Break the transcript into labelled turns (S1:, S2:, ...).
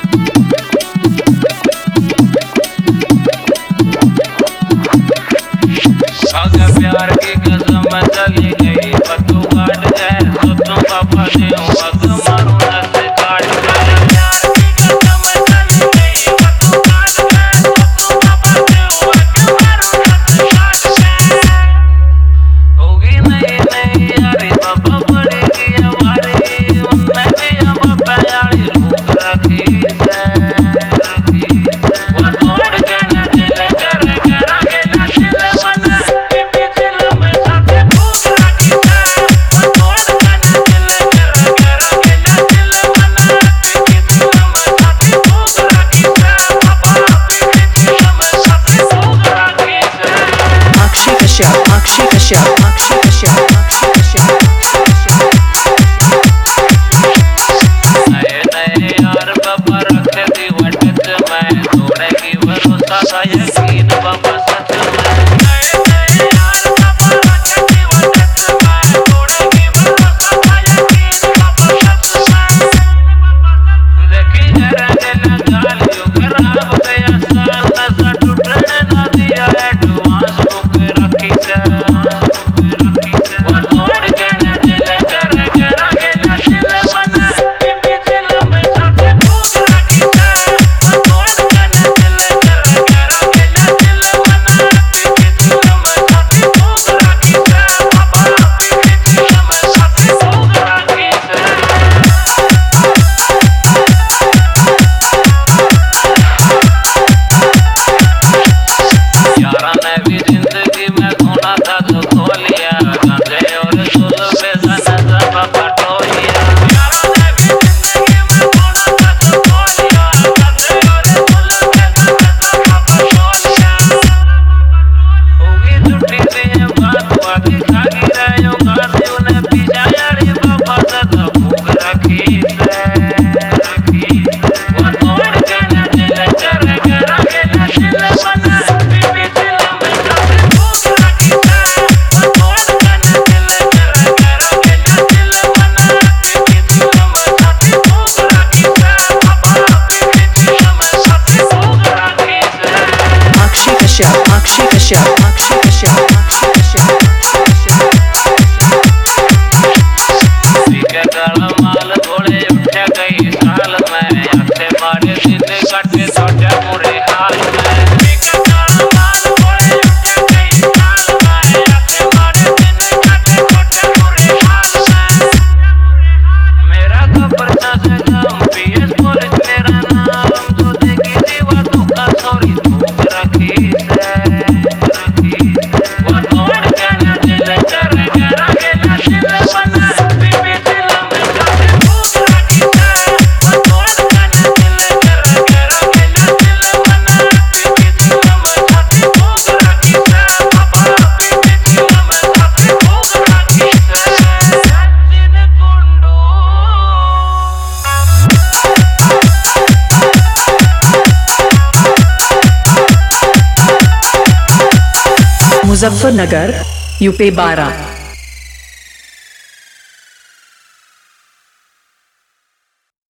S1: प्यार की कसम चली गई पत्तू काट जाए सोचूं पापा दे वक्त मारू नस काट जाए प्यार की कसम चली गई पत्तू काट जाए सोचूं पापा दे वक्त मारू नस काट जाए होगी नहीं नहीं यारी पापा पड़ेगी हमारी उनने भी हम प्यारी रूप रखी
S2: मुजफ्फरनगर यूपी 12।